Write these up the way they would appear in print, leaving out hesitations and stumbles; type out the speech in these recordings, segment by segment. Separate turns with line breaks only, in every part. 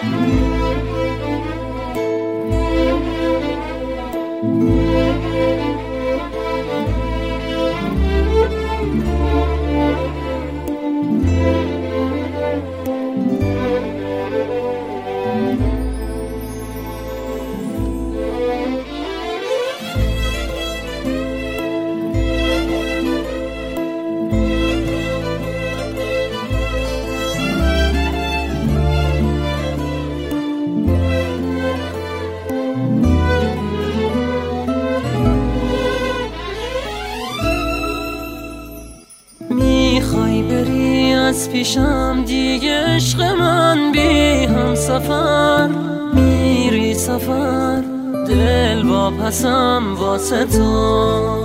میخوای بری از پیشم دیگه عشق من، بی هم سفر میری سفر، دل واپسم واسه تو،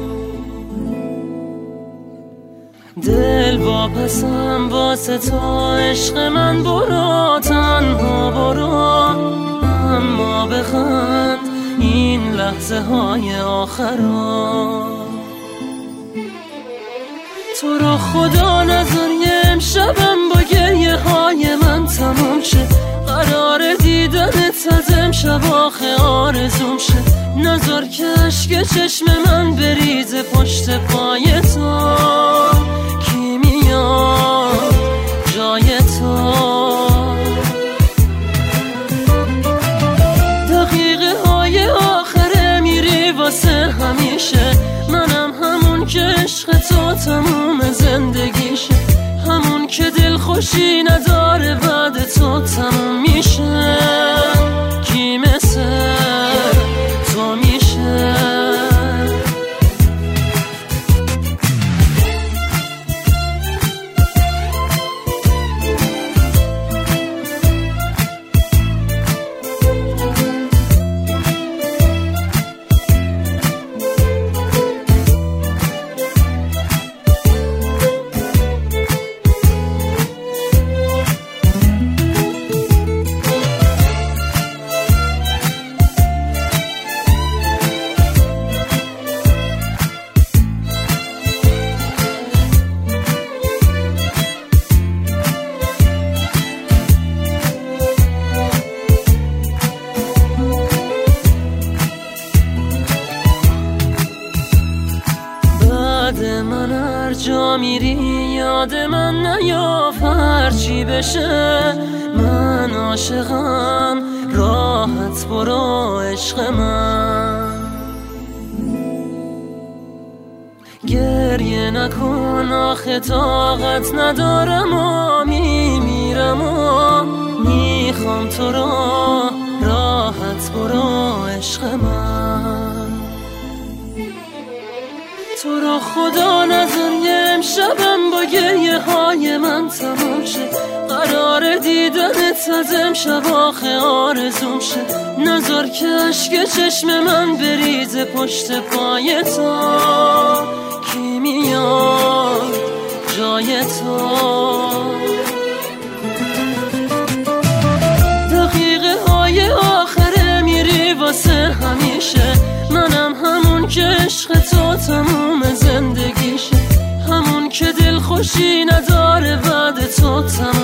دل واپسم واسه تو. عشق من برو تنها برو، اما بخند این لحظه های آخرا. تو رو خدا نذار یه امشبم با گریه های من تمام شه، قرار دیدنت از امشب آخه آرزوم شه. نذار که اشک چشم من بریزه پشت پای تو، کی میاد جای تو. دقیقه های آخره میری واسه همیشه، منم همون که عشق تو تموم زندگیشه، همون که دل خوشی نداره بعد تو تموم میشه. کی مثل تو میشه؟ من هر جا میری یاد من نیاف، هرچی بشه من عاشقم، راحت برو عشق من. گریه نکن آخه طاقت ندارم و میمیرم و میخوام تو رو، راحت برو عشق من. تو رو خدا نذار یه امشبم با گریه های من تمام شه، قرار دیدنت از امشب آخه آرزوم شه. نذار که اشک چشم من بریزه پشت پای تو، کی میاد جای تو. دقیقه های آخره میری واسه همیشه، منم همون که عشق تو تموم زندگیشه، همون که دل خوشی نداره بعد تو تموم